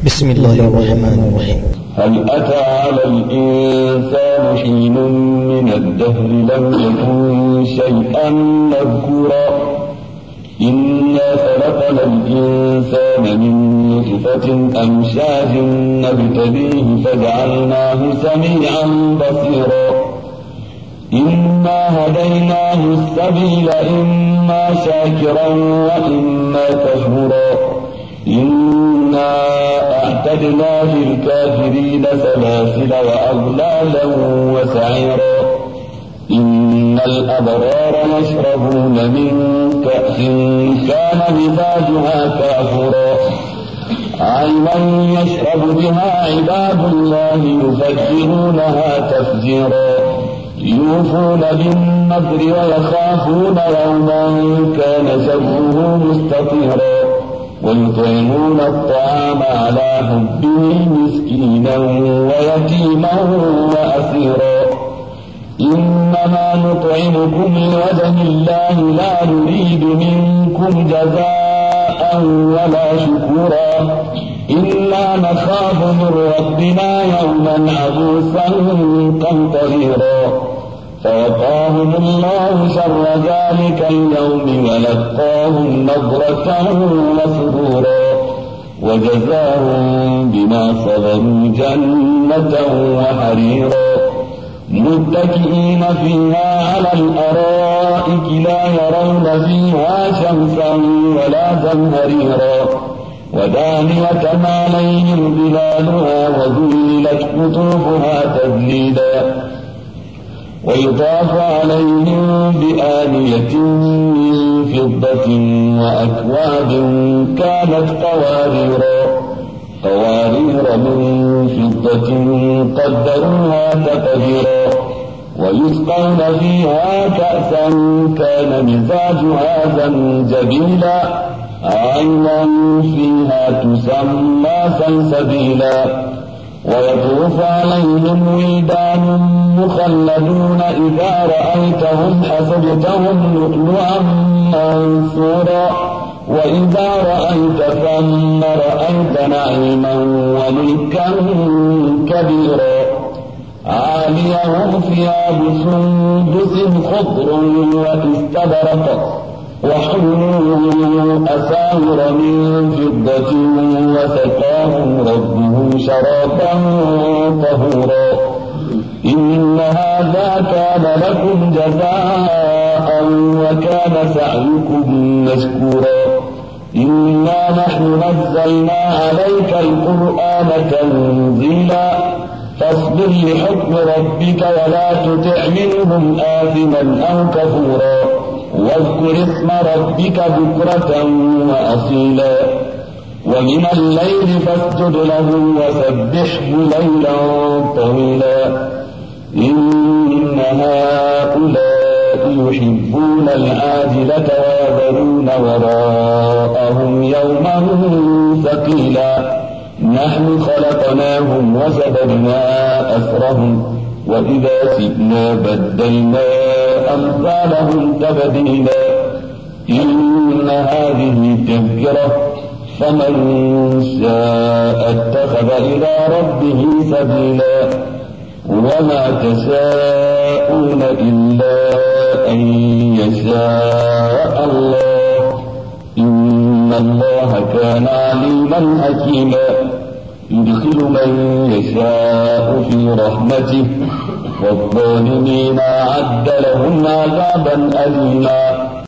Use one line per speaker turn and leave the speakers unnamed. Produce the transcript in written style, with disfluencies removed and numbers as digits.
بسم الله الرحمن الرحيم.
هل أتى على الإنسان حين من الدهر لم يكن شيئا مذكورا إنا خلقنا الإنسان من نطفة أمشاج نبتليه فجعلناه سميعا بصيرا إنا هديناه السبيل إما شاكرا وإما كفورا إنا أعتدنا للكافرين سلاسل وأغلالا وسعيرا إن الأبرار يشربون من كأس كان مزاجها كافورا عينا يشرب بها عباد الله يفجرونها تفجيرا يوفون بالنذر ويخافون يوما كان شره مستطيرا ويطعمون الطعام على حبه مسكينا ويتيما وأسيرا إنما نطعمكم لوجه الله لا نريد منكم جزاء ولا شكورا إلا نخاف من ربنا يوما عبوسا قمطريرا فوقاهم الله شر ذلك اليوم ولقاهم نضرة وسرورا وجزاهم بما صبروا جنة وحريرا متكئين فيها على الأرائك لا يرون فيها شمسا ولا زمهريرا ودانية عليهم ظلالها وذللت قطوفها تذليلا ويطاف عليهم بآنية من فضة وأكواب كانت قوارير من فضة قدروها تقديرا ويسقون فيها كأسا كان مزاجها زنجبيلا عينا فيها تسمى سلسبيلا ويطوف عليهم ولدان مخلدون إذا رأيتهم حسبتهم لؤلؤا منثورا وإذا رأيت ثم رأيت نعيما وملكا كبيرا عاليهم ثياب سندس خضر واستبرق وحلوا أساور من فضة وسقاهم ربهم شرابا طهورا إن هذا كان لكم جزاء وكان سعيكم مشكورا إنا نحن نزلنا عليك القرآن تنزيلا فاصبر لحكم ربك ولا تطع منهم آثما أو كفورا واذكر اسم ربك بكرة وأصيلا ومن الليل فاسجد له وسبحه ليلا طويلا إن هؤلاء يحبون العاجلة ويذرون وراءهم يوما ثقيلا نحن خلقناهم وسببنا أسرهم وإذا سئنا بدلنا أمثالهم تبديلا إن هذه تذكرة فمن شاء اتخذ إلى ربه سبيلا وما تشاءون إلا أن يشاء الله إن الله كان عليما حكيما يدخل من يشاء في رحمته والظالمين أعد لهم عذابا أليما